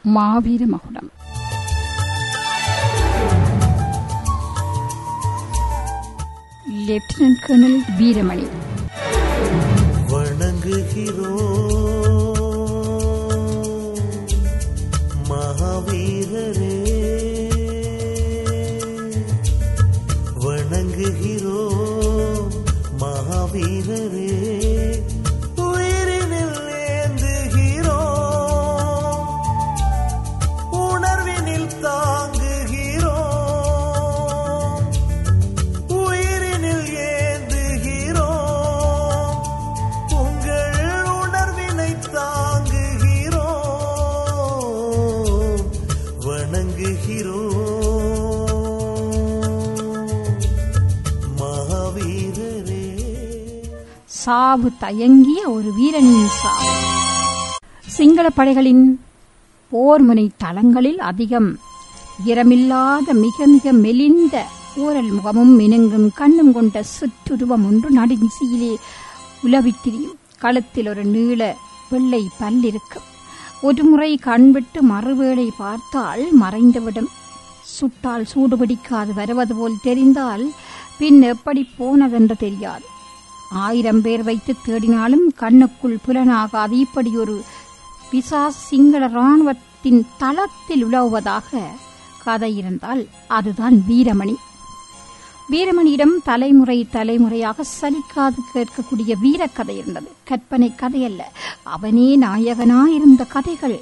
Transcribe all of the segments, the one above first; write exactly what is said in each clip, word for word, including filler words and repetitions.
மாவீர மகுடம். Lieutenant colonel Veeramani. வணங்குகிறோம் மகாவீரரே, வணங்குகிறோம் மகாவீரரே, உயிரினில் ஏந்துகிறோம், உணர்வினில் தாங்குகிறோம், உயிரினில் ஏந்துகிறோம், உங்கள் உணர்வினை தாங்குகிறோம், வணங்குகிறோம் மகாவீரரே. சாவு தயங்கிய ஒரு வீரனின் சாவு. சிங்கள படைகளின் போர்முனை தளங்களில் அதிகம் இரமில்லாத மிக மிக மெலிந்த ஊரல் முகமும் மினுங்கும் கண்ணும் கொண்ட சுற்றுருவம் ஒன்று நடுநிசையிலே உலவித்திரியும். களத்தில் ஒரு நீள வெள்ளை பல்லிருக்கும். ஒருமுறை கண்விட்டு மறுவேளை பார்த்தால் மறைந்துவிடும். சுட்டால் சூடுபிடிக்காது வருவது போல் தெரிந்தால் பின் எப்படி போனதென்று தெரியாது. ஆயிரம் பேர் வைத்து தேடினாலும் கண்ணுக்குள் புலனாகாது. இப்படி ஒரு பிசாசு சிங்கள இராணுவத்தின் தளத்தில் உலவுவதாக கதை இருந்தால் அதுதான் வீரமணி. வீரமணியிடம் தலைமுறை தலைமுறையாக சலிக்காது கேட்கக்கூடிய வீரக்கதை இருந்தது. கற்பனை கதையல்ல, அவனே நாயகனாயிருந்த கதைகள்.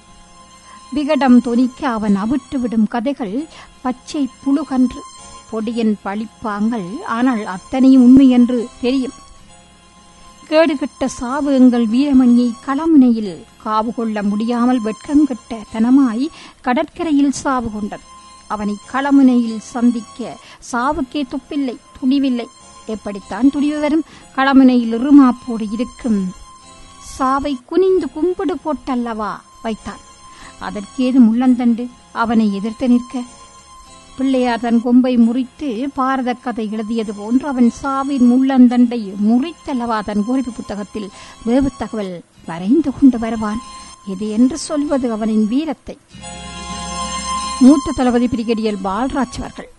விகடம் தொனிக்க அவன் அவிட்டுவிடும் கதைகள் பச்சை புழுகன்று. பொடியன் பழிப்பாங்கள், ஆனால் அத்தனையும் உண்மை என்று தெரியும். கேடுகட்ட சாவு எங்கள் வீரமணியை களமுனையில் காவு கொள்ள முடியாமல் வெட்கங்கெட்ட தனமாய் கடற்கரையில் சாவு கொண்டது. அவனை களமுனையில் சந்திக்க சாவுக்கே துப்பில்லை, துணிவில்லை. எப்படித்தான் துணிவு வரும்? களமுனையில் இருமாப்போடு இருக்கும் சாவை குனிந்து கும்பிடு போட்டல்லவா வைத்தான். அதற்கேது முள்ளந்தண்டு அவனை எதிர்த்து நிற்க? பிள்ளையார் தன் கொம்பை முறித்து பாரத கதை எழுதியது போன்று அவன் சாவின் முள்ளந்தண்டை முறித்தல்லவா தன் கோரிப்பு புத்தகத்தில் வேவு தகவல் வரைந்து கொண்டு வருவான். இது என்று சொல்வது அவனின் வீரத்தை. மூத்த தளபதி பிரிகேடியர் பால்ராஜ் அவர்கள்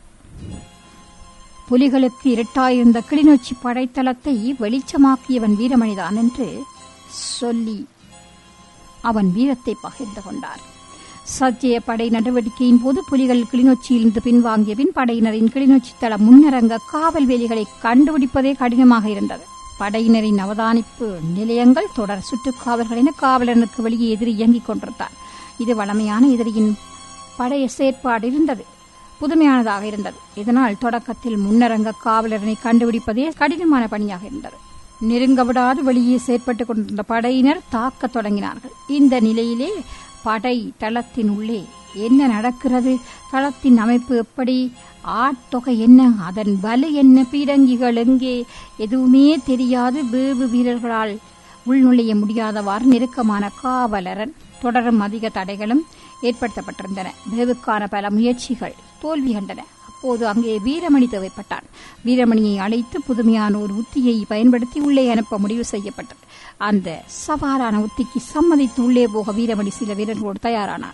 புலிகளுக்கு இரட்டாயிருந்த கிளிநொச்சி படைத்தளத்தை வெளிச்சமாக்கியவன் வீரமணிதான் என்று சொல்லி அவன் வீரத்தை பகிர்ந்து கொண்டார். சத்திய படை நடவடிக்கையின் போது புலிகள் கிளிநொச்சியிலிருந்து பின்வாங்கிய பின் படையினரின் கிளிநொச்சி தள முன்னரங்க காவல் வேலிகளை கண்டுபிடிப்பதே கடினமாக இருந்தது. படையினரின் அவதானிப்பு நிலையங்கள் தொடர் சுற்றுக்காவல்கள் என காவலனுக்கு வெளியே எதிரி இயங்கிக் கொண்டிருந்தார். இது வளமையான எதிரியின் படைய செயற்பாடு இருந்தது, புதுமையானதாக இருந்தது. இதனால் தொடக்கத்தில் முன்னரங்க காவலரனை கண்டுபிடிப்பதே கடினமான பணியாக இருந்தது. நெருங்க விடாது வெளியே செயற்பட்டுக் கொண்டிருந்த படையினர் தாக்கத் தொடங்கினார்கள். இந்த நிலையிலே படை தளத்தின் உள்ளே என்ன நடக்கிறது, தளத்தின் அமைப்பு எப்படி, ஆட்தொகை என்ன, அதன் வலு என்ன, பீரங்கிகள் எங்கே, எதுவுமே தெரியாது வேவு வீரர்களால் உள்நுழைய முடியாதவாறு நெருக்கமான காவலரன் தொடரும் அதிக தடைகளும் ஏற்படுத்தப்பட்டிருந்தன. வேவுக்கான பல முயற்சிகள் தோல்வி கண்டன. அப்போது அங்கே வீரமணி தேவைப்பட்டான். வீரமணியை அழைத்து புதுமையான ஒரு உத்தியை பயன்படுத்தி உள்ளே அனுப்ப முடிவு செய்யப்பட்டது. அந்த சவாலான உத்திக்கு சம்மதித்து உள்ளே போக வீரமணி சில வீரர்களோடு தயாரானார்.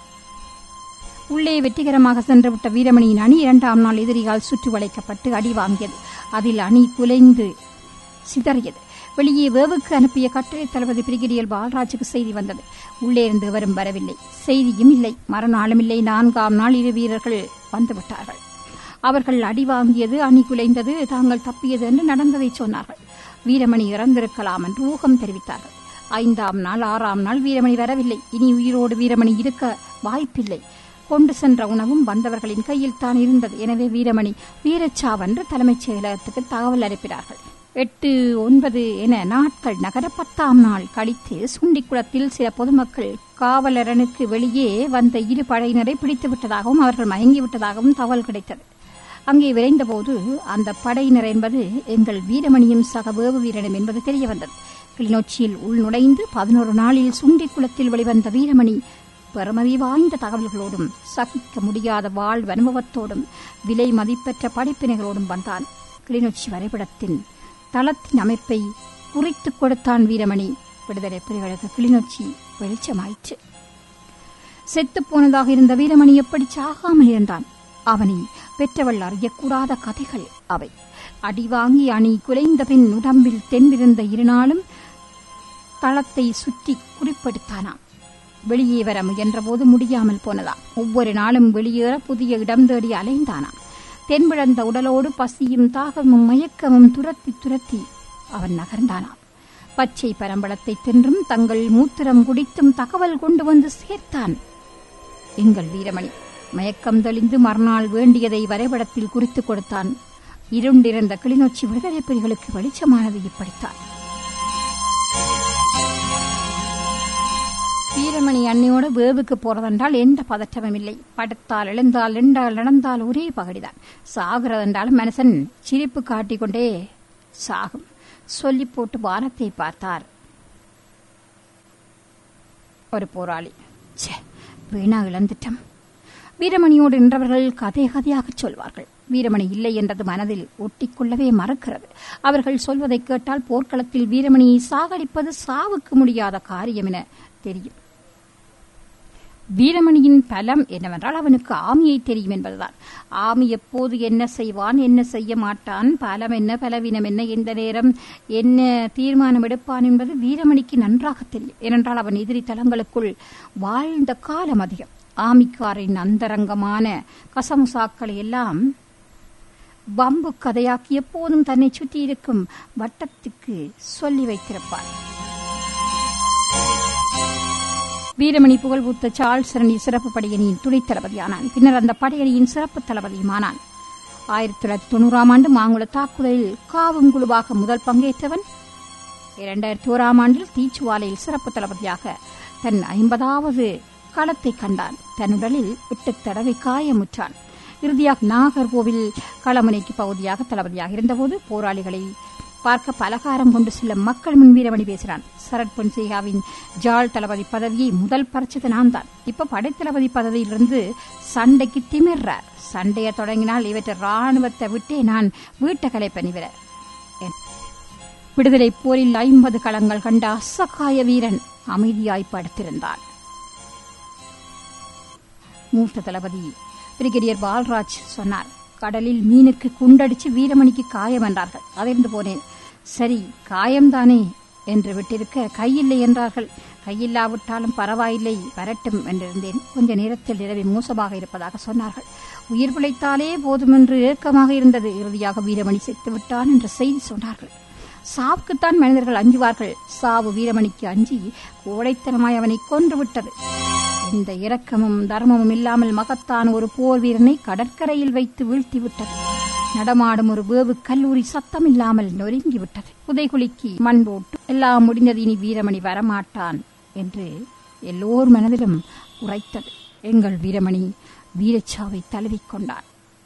உள்ளே வெற்றிகரமாக சென்றுவிட்ட வீரமணியின் அணி இரண்டாம் நாள் எதிரியால் சுற்றி வளைக்கப்பட்டு அடி வாங்கியது. அதில் அணி குலைந்து சிதறியது. வெளியே வேவுக்கு அனுப்பிய கட்டளை தளபதி பிரிகேடியர் பால்ராஜுக்கு செய்தி வந்தது. உள்ளே இருந்து வரும் வரவில்லை, செய்தியும் இல்லை. மறுநாளும் இல்லை. நான்காம் நாள் இரு வீரர்கள் வந்துவிட்டார்கள். அவர்கள் அடி வாங்கியது, அணி குலைந்தது, தாங்கள் தப்பியது என்று நடந்ததை சொன்னார்கள். வீரமணி இறந்திருக்கலாம் என்று ஊகம் தெரிவித்தார்கள். ஐந்தாம் நாள் ஆறாம் நாள் வீரமணி வரவில்லை. இனி உயிரோடு வீரமணி இருக்க வாய்ப்பில்லை. கொண்டு சென்ற உணவும் வந்தவர்களின் கையில் தான் இருந்தது. எனவே வீரமணி வீரச்சாவென்று தலைமைச் செயலகத்துக்கு தகவல் அனுப்பினார்கள். எட்டு ஒன்பது என நாட்கள் நகர பத்தாம் நாள் கழித்து சுண்டிக்குளத்தில் சில பொதுமக்கள் காவலரனுக்கு வெளியே வந்த இரு படையினரை பிடித்துவிட்டதாகவும் அவர்கள் மயங்கிவிட்டதாகவும் தகவல் கிடைத்தது. அங்கே விரைந்தபோது அந்த படையினர் என்பது எங்கள் வீரமணியும் சக வேவு வீரனும் என்பது தெரிய வந்தது. கிளிநொச்சியில் உள்நுழைந்து பதினோரு நாளில் சுண்டிக்குளத்தில் வெளிவந்த வீரமணி பெருமதி வாய்ந்த தகவல்களோடும் சகிக்க முடியாத வாழ்வு அனுபவத்தோடும் விலை மதிப்பெற்ற படிப்பினைகளோடும் வந்தான். கிளிநொச்சி வரைபடத்தின் தளத்தின் அமைப்பை குறித்துக் கொடுத்தான் வீரமணி. விடுதலை புலிகளுக்கு கிளிநொச்சி வெளிச்சமாயிற்று. செத்துப் போனதாக இருந்த வீரமணி எப்படி சாகாமல் இருந்தான்? அவனை பெற்றவள் அறியக்கூடாத கதைகள் அவை. அடிவாங்கி அணி குலைந்த பின் உடம்பில் தென்பிருந்த இருநாளும் தளத்தை சுற்றி குறிப்பெடுத்தானாம். வெளியே வர முயன்றபோது முடியாமல் போனதாம். ஒவ்வொரு நாளும் வெளியேற புதிய இடம் தேடி அலைந்தானாம். தென்பிழந்த உடலோடு பசியும் தாகமும் மயக்கமும் துரத்தி துரத்தி அவன் நகர்ந்தானாம். பச்சை பரம்பளத்தை தின்றும் தங்கள் மூத்திரம் குடித்தும் தகவல் கொண்டு வந்து சேர்த்தான் எங்கள் வீரமணி. மயக்கம் தெளிந்து மறுநாள் வேண்டியதை வரைபடத்தில் குறித்துக் கொடுத்தான். இருண்டிருந்த கிளிநொச்சி விடுதலை புலிகளுக்கு வெளிச்சமானது இப்படித்தான். வீரமணி அன்னையோடு வேவுக்கு போறதென்றால் எந்த பதற்றமும் இல்லை. படுத்தால் எழுந்தால் நின்றால் நடந்தால் ஒரே பகடிதான். சாகிறதென்றாலும் மனுஷன் சிரிப்பு காட்டிக்கொண்டே சாகும். சொல்லி போட்டு வானத்தை பார்த்தார் ஒரு போராளி. வீணா இழந்துட்டம். வீரமணியோடு நின்றவர்கள் கதை கதையாக சொல்வார்கள். வீரமணி இல்லை என்றது மனதில் ஒட்டிக்கொள்ளவே மறக்கிறது. அவர்கள் சொல்வதை கேட்டால் போர்க்களத்தில் வீரமணியை சாகடிப்பது சாவுக்கு முடியாத காரியம் என தெரியும். வீரமணியின் பலம் என்னவென்றால் அவனுக்கு ஆமியை தெரியும் என்பதுதான். ஆமி எப்போது என்ன செய்வான், என்ன செய்ய மாட்டான், பலம் என்ன, பலவீனம் என்ன, எந்த நேரம் என்ன தீர்மானம் எடுப்பான் என்பது வீரமணிக்கு நன்றாக தெரியும். ஏனென்றால் அவன் எதிரி தளங்களுக்குள் வாழ்ந்த காலம் அதிகம். ஆமிக்காரின் அந்தரங்கமான கசமுசாக்களை எல்லாம் வம்பு கதையாக்கி எப்போதும் தன்னை சுற்றி இருக்கும் வட்டத்துக்கு சொல்லி வைத்திருப்பார். வீரமணி புகழ்பூத்த சார்ல்ஸ் சரணி சிறப்பு படையணியின் துணைத் தளபதியானான். பின்னர் அந்த படையணியின் சிறப்பு தளபதியுமானான். ஆயிரத்தி தொள்ளாயிரத்தி தொண்ணூறாம் ஆண்டு மாங்குள தாக்குதலில் காவும் குழுவாக முதல் பங்கேற்றவன். இரண்டாயிரத்தி ஓராம் ஆண்டில் தீச்சுவாலையில் சிறப்பு தளபதியாக தன் ஐம்பதாவது களத்தை கண்டான். தன் உடலில் எட்டு தடவை காயமுற்றான். இறுதியாக நாகர்கோவில் களமுனைக்கு பகுதியாக தளபதியாக இருந்தபோது போராளிகளை பார்க்க பலகாரம் கொண்டு செல்ல மக்கள் முன் வீரமணி பேசினான். சரத் பொன்சேகாவின் ஜாழ் தளபதி பதவியை முதல் பறிச்சது நான் தான். இப்ப படைத்தளபதி பதவியிலிருந்து சண்டைக்கு திமிர்றார். சண்டைய தொடங்கினால் இவற்றை ராணுவத்தை விட்டே நான் வீட்டை கலைப்பணிவிட. விடுதலை போரில் ஐம்பது களங்கள் கண்ட அசகாய வீரன் அமைதியாய் படுத்திருந்தான். மூத்த தளபதி பிரிகேடியர் பால்ராஜ் சொன்னார், கடலில் மீனுக்கு குண்டடிச்சு வீரமணிக்கு காயம் என்றார்கள். அதிர்ந்து போனேன். சரி, காயம்தானே என்று விட்டிருக்க கையில்லை என்றார்கள். கையில்லாவிட்டாலும் பரவாயில்லை, வரட்டும் என்றிருந்தேன். கொஞ்ச நேரத்தில் நிலவி மோசமாக இருப்பதாக சொன்னார்கள். உயிர் பிழைத்தாலே போதும் என்று ஏக்கமாக இருந்தது. இறுதியாக வீரமணி செத்துவிட்டான் என்ற செய்தி சொன்னார்கள். சாவுக்குத்தான் மனிதர்கள் அஞ்சுவார்கள். சாவு வீரமணிக்கு அஞ்சி கோடைத்தனமாய் அவனை கொன்று விட்டது. இந்த இரக்கமும் தர்மமும் இல்லாமல் மகத்தான் ஒரு போர் வீரனை கடற்கரையில் வைத்து வீழ்த்திவிட்டது. நடமாடும் ஒரு வேவு கல்லூரி சத்தம் இல்லாமல் நொறுங்கிவிட்டது. புதைகுலிக்கு மண் போட்டு எல்லாம் முடிந்தது, இனி வீரமணி வரமாட்டான் என்று எல்லோர் மனதிலும் உரைத்தது. எங்கள் வீரமணி வீரச்சாவை தழுவிக்கொண்டான்.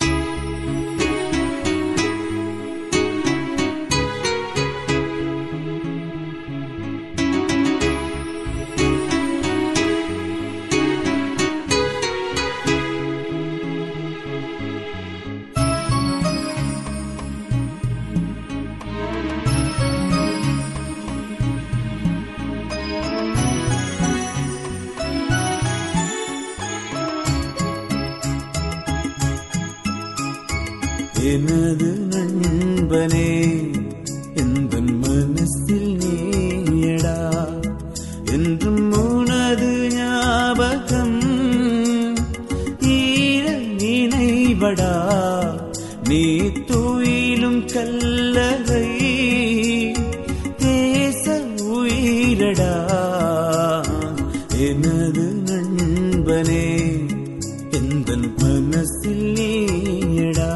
எனது நண்பனே, எந்த மனசில் நீயடா, என்றும் உனது ஞாபகம் ஈர நினைவடா, நீ துயிலும் கல்லறை தேச உயிரடா. எனது நண்பனே, எந்த மனசில் நீயடா.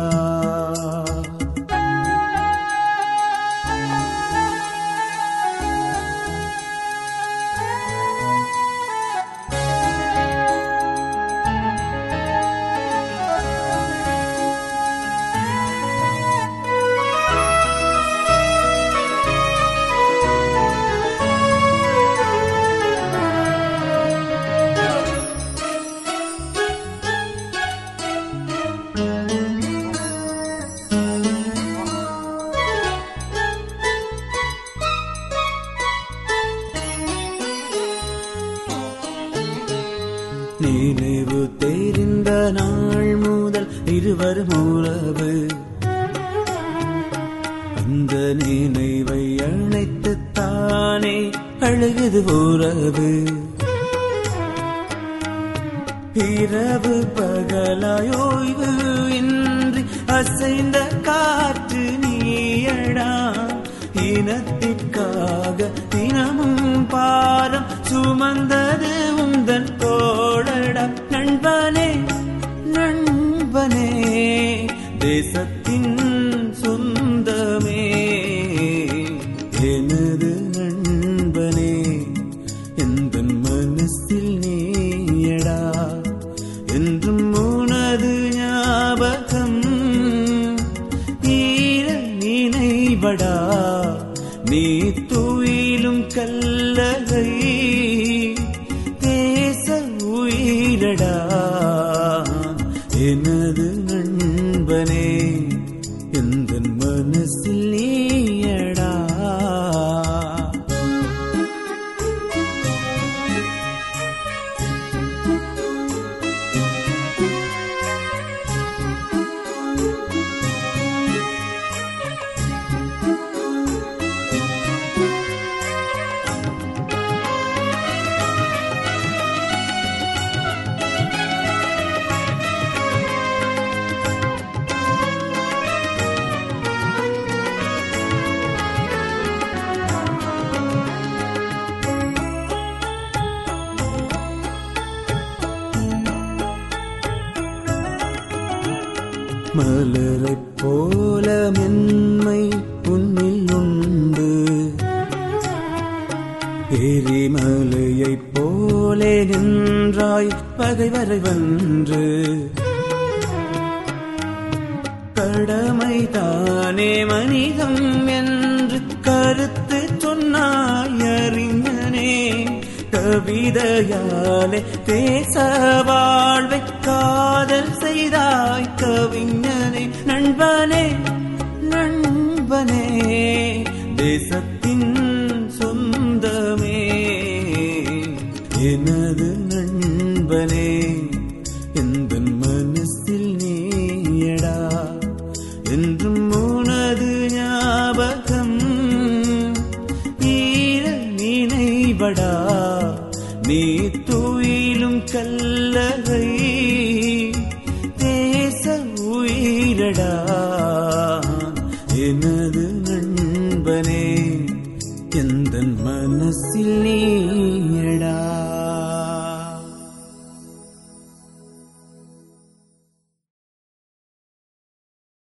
நினைவு தெரிந்த நாள் முதல் இருவரும் உறவு. அந்த நினைவை அழைத்து தானே அழுகுது உறவு. இரவு பகலாயோய்வு இன்றி அசைந்த காற்று நீயடா. இனத்திற்காக தினமும் பாரம் சுமந்தது உந்தன் தோழடா. நண்பனே நண்பனே தேசத்தின் சொந்தமே, எனது நண்பனே எந்தன் மனசில் நீயடா. என்றும் உனது ஞாபகம் ஈர நினைவடா. நீ துயிலும் கல்லகை தேச உயிரடா. எனது நண்பனே எந்தன் மனசில் நீயடா. மலரைப் போல மென்மை உன்னில் உண்டு. எரிமலையைப் போலே நின்றாய் பகைவரை வென்று. கடமைதானே மனிதம் என்று கருத்து சொன்னாய் அறிஞனே. கவிதையாலே தேச வாழ்வை காதல் செய்தாய் கவிஞனே. நண்பனே நண்பனே தேசத்தின் சொந்தமே, எனது நண்பனே எந்தன் மனசில் நீயடா. என்றும் உனது ஞாபகம் ஈர நினைவடா. நீ துயிலும் கல்லகை தேச உயிரடா. எனது நண்பனே எந்தன் மனசில் நீ